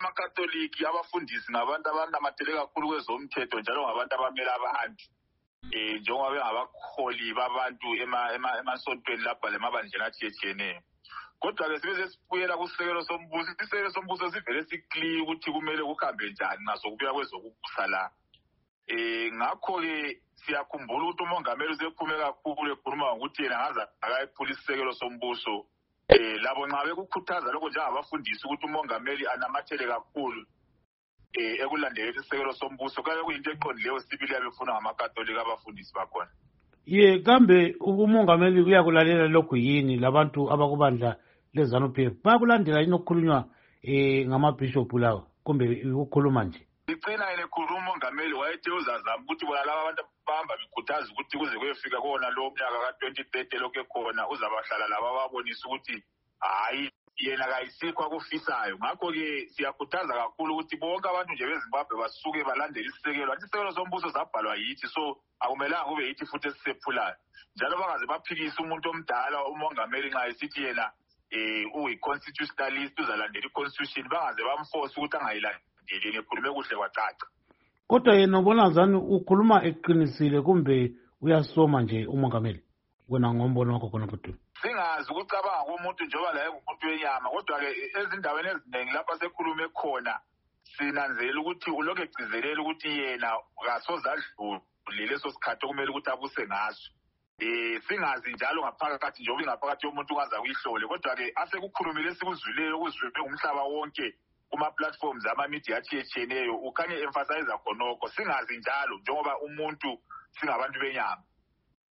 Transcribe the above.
amakatoliki abafundisi ngabantu abanamathele kakhulu kwezomthetho njalo ngabantu abamela abantu njengoba bengabaholi babantu emasontweni lapha lemabandleni atshiyetshiyeneyo. Kodwa-ke sibe sesibuyela kusekelo sombuso. Isekelo sombuso sivele sikliye ukuthi kumele kuhambe njani ngaso kubuya kwezokubusa la. Ngakho-ke siyakhumbula ukuthi umongameli usephume kakhulu ekhuluma ngokuthi yena ngaze akayephula isekelo sombuso. Labo nxa bekukhuthaza lokho njengabafundisi ukuthi umongameli anamathele kakhulu ekulandeleni isekelo sombuso, kanye kuyinto eqondileyo sibili yabefuna ngamakatolika abafundisi bakhona. Kambe umongameli uyakulalela lokhu yini labantu abakubandla leZANU-PF? Bayakulandela yini okukhulunywa ngamabhishophu lawa kumbe ukukhuluma nje? Icina yena ekhuluma umongameli wayethe uzazama ukuthi bona laba abantu bahamba bekhuthaza ukuthi kuze kuyefika kona lo mnyaka ka-2030 lokhu ekhona uzabahlala laba babonisa ukuthi hayi yena kayisikho akufisayo. Ngakho-ke siyakhuthaza kakhulu ukuthi bonke abantu nje beZimbabwe basuke balandele isisekelo. Anti isekelo sombuso zabhalwa yithi, so akumelanga kube yithi futhi esisephulayo. Njalo bangaze baphikise umuntu omdala umongameli nxa esithi yena uyi-constitutionalist uzalandela i-constitution, bangaze bamforce ukuthi angayilandeli, ekhulume kuhle kwacaca. Kodwa yena ubona zani ukhuluma eqinisile kumbe uyasoma nje umongameli? Wena ngombono wakho khona futhi. Singazi ukucabanga komuntu njengoba la engumuntu wenyama, kodwa-ke ezindaweni eziningi lapha sekhulume khona sinanzela ukuthi ulokhu egcizelela ukuthi yena kasoze adlule leso sikhathi okumele ukuthi abuse ngaso. Singazi njalo ngaphakathi njengoba ingaphakathi yomuntu ungaza kuyihlole, kodwa-ke asekukhulumile esikuzwileyo okuzwiwe ngumhlaba wonke kuma-platforms ama-media atshiyetshiyeneyo ukhanye emphasize khonokho. Singazi njalo njengoba umuntu singabantu benyama.